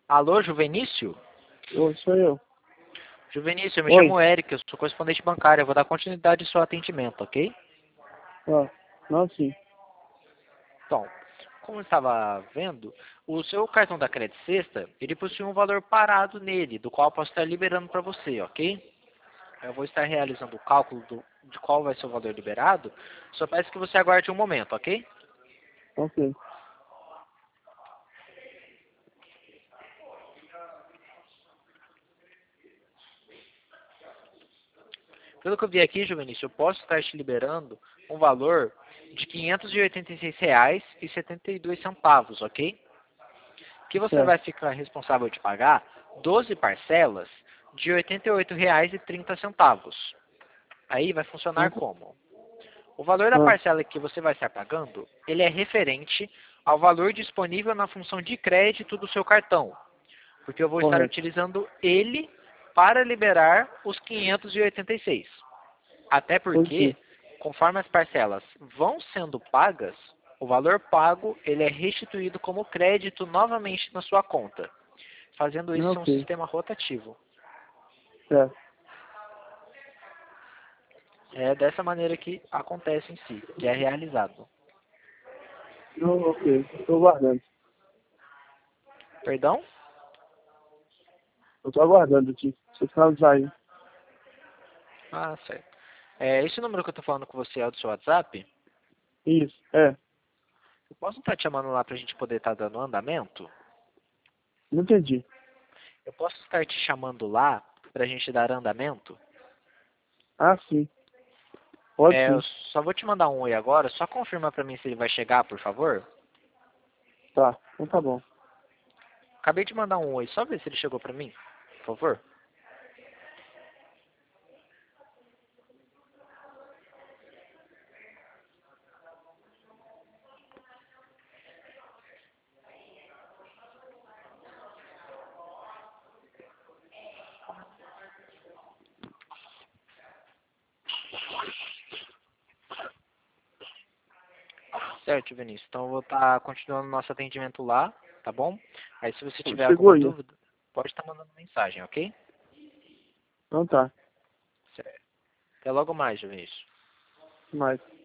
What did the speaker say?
Alô, Juvenício? Oi, sou eu. Juvenício, eu me Oi. chamo Eric, eu sou correspondente bancário. Eu vou dar continuidade ao seu atendimento, ok? Ah, não, sim. Então, como eu estava vendo, o seu cartão da Credit Sexta, ele possui um valor parado nele, do qual eu posso estar liberando para você, ok? Eu vou estar realizando o cálculo de qual vai ser o valor liberado. Só peço que você aguarde um momento, ok? Ok. Pelo que eu vi aqui, Juvenício, eu posso estar te liberando um valor de R$ 586,72, ok? Que você vai Certo. ficar responsável de pagar 12 parcelas de R$ 88,30. Aí vai funcionar Ah, como? O valor da ah, parcela que você vai estar pagando, ele é referente ao valor disponível na função de crédito do seu cartão, porque eu vou estar correto. utilizando ele para liberar os 586. Até Entendi. porque, conforme as parcelas vão sendo pagas, o valor pago ele é restituído como crédito novamente na sua conta, fazendo isso Não, ser um ok. sistema rotativo. Certo. É dessa maneira que acontece em si, que é realizado. Não, ok. Estou aguardando. Perdão? Eu estou aguardando aqui. Você finalizar aí. Ah, certo. Esse número que eu estou falando com você é o do seu WhatsApp? Isso. É. Eu posso estar te chamando lá para a gente poder estar dando andamento? Não entendi. Eu posso estar te chamando lá para a gente dar andamento? Ah, sim. Pode Eu sim. só vou te mandar um oi agora, só confirma para mim se ele vai chegar, por favor. Tá. Então tá bom. Acabei de mandar um oi, só ver se ele chegou para mim, por favor. Certo, Vinícius. Então eu vou estar continuando nosso atendimento lá, tá bom? Aí se você tiver Chegou alguma aí. dúvida, pode estar mandando mensagem, ok? Então tá. Certo. Até logo mais, Vinícius. Mais.